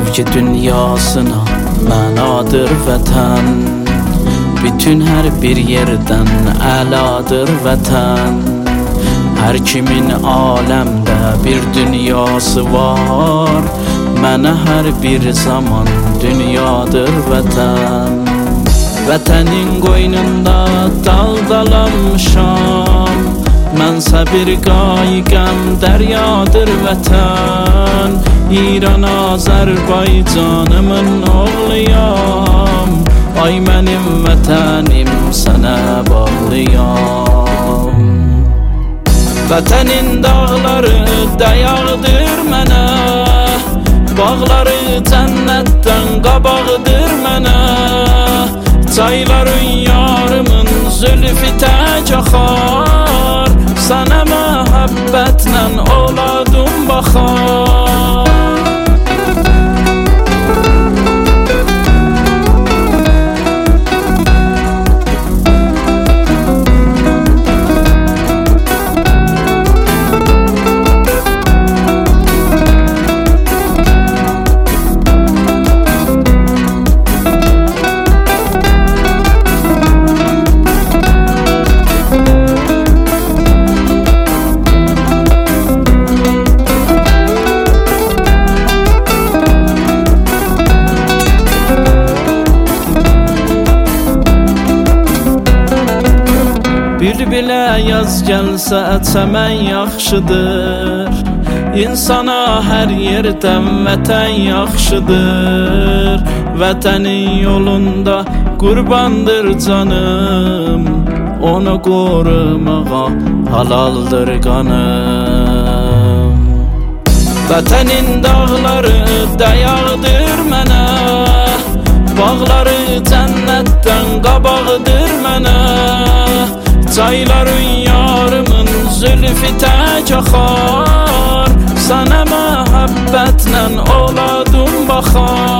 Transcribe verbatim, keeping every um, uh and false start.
Sevgi dünyasına mənadır vətən. Bütün hər bir yerdən əladır vətən. Hər kimin aləmdə bir dünyası var. Mənə hər bir zaman dünyadır vətən. Vətənin qoynunda daldalanmışam. Mənsə bir qayıqəm, dəryadır vətən. İran Azərbaycanımın oğluyam. Ay mənim vətənim, sənə bağlıyam. Vətənin dağları dayağıdır mənə. Bağları cənnətdən qabağıdır mənə. Çayların yarımın zülfü tək axar. Sənə məhəbbətlə oladım baxar. Bülbülə yaz gəlsə çəmən yaxşıdır. İnsana hər yerdən vətən yaxşıdır. Vətənin yolunda qurbandır canım. Onu qorumağa halaldır qanım. Vətənin dağları dayağıdır mənə. Bağları cənnətdən qabağıdır mənə. Çayların yarımın zülfü tək axar. Sənə məhəbbətlə oladım baxar.